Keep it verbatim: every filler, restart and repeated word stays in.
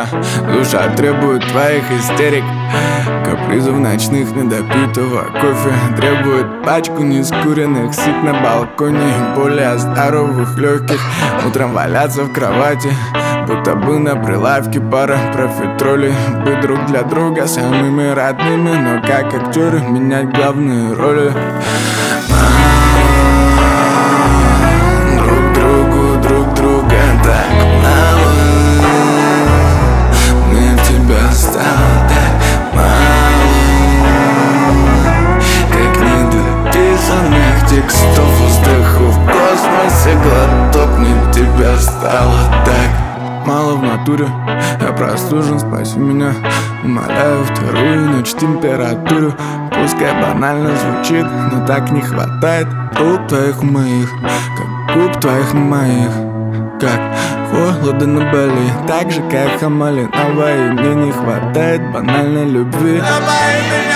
Душа требует твоих истерик, капризов ночных, недопитого кофе. Требует пачку нескуренных сик на балконе, более здоровых легких. Утром валяться в кровати, будто бы на прилавке пара профитролей. Быть друг для друга самыми родными, но как актеры менять главные роли. Друг другу, друг друга так мало. Мне тебя стало так мало, как недописанных текстов, вздохов в космосе глоток. Мне тебя стало так мало в натуре. Я простужен, спаси меня. Умоляю вторую ночь температуру. Пускай банально звучит, но так не хватает рук твоих у моих, как губ твоих на моих. Как холодно на Бали, так же как Хамали на Ваи. Мне не хватает банальной любви. Давай меня